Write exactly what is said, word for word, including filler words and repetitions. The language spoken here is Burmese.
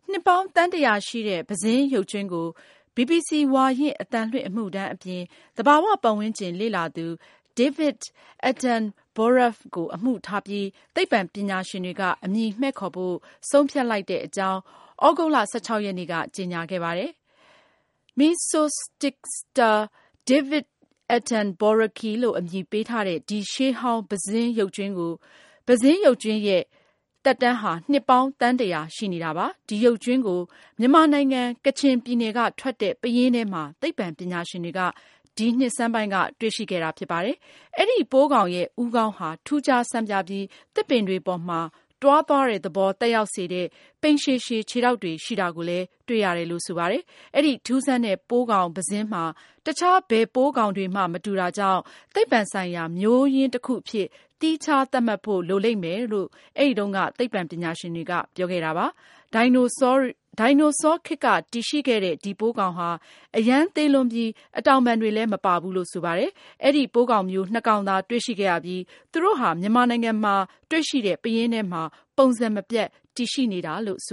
နှစ်ပေါင်းသန်းတရာရှိတဲ့ပုဇင်းရုပ်ကြွင်းကို ဘီဘီစီ ဝါရင့်အသံလွှင့်အမှုထမ်းအပြင် သဘာဝပတ်ဝန်းကျင်လေ့လာသူ David Attenborough ကိုအမှုထားပြီး သိပ္ပံပညာရှင်တွေက အမည်မှည့်ခေါ်ဖို့ဆုံးဖြတ်လိုက်တဲ့အကြောင်း သြဂုတ်လ ၁၆ ရက်နေ့က ကြေညာခဲ့ပါတယ်။ Mesostickster David Attenborough လို့အမည်ပေးထားတဲ့ ဒီရှေးဟောင်းပုဇင်းရုပ်ကြွင်းကို ပုဇင်းရုပ်ကြွင်းရဲ့သက်တမ်းဟာ နှစ်ပေါင်းသန်းတရာရှိနေတာပါ။ ဒီရုပ်ကြွင်းကို မြန်မာနိုင်ငံ ကချင်ပြည်နယ်ကထွက်တဲ့ပယင်းထဲမှာ သိပ္ပံပညာရှင်တွေက ဒီနှစ်ဆန်းပိုင်းကတွေ့ရှိခဲ့တာဖြစ်ပါတယ်။ အဲဒီပိုးကောင်ရဲ့ဦးခေါင်းဟာ ထူးခြားဆန်းပြားပြီး သစ်ပင်တွေပေါ်မှာ တွားသွားတဲ့သဘောသက်ရောက်စေတဲ့ ပိန်ရှည်ရှည်ခြေထောက်တွေရှိတာကိုလည်းတွေ့ရတယ်လို့ဆိုပါတယ်။ အဲဒီထူးဆန်းတဲ့ပိုးကောင်ပုဇင်းမှာ တခြားဘယ်ပိုးကောင်တွေမှမတူတာကြောင့် သိပ္ပံဆိုင်ရာမျိုးရင်းတခုအဖြစ် သီးခြားသတ်မှတ်ဖို့လိုလိမ့်မယ်လို့ အဲဒီတုန်းက သိပ္ပံပညာရှင်တွေကပြောခဲ့တာပါ။ ဒိုင်နိုဆောဒိုင်နိုဆောခေတ်ကတည်ရှိခဲ့တဲ့ဒီပိုးကောင်ဟာ အရမ်းသေးလွန်းပြီး အတောင်ပံတွေလည်းမပါဘူးလို့ဆိုပါတယ်။ အဲဒီပိုးကောင်မျိုးနှစ်ကောင်သာတွေ့ရှိခဲ့ရပြီး သူတို့ဟာမြန်မာနိုင်ငံမှာတွေ့ရှိတဲ့ပယင်းထဲမှာ ပုံစံမပျက်တည်ရှိနေတာလို့ဆ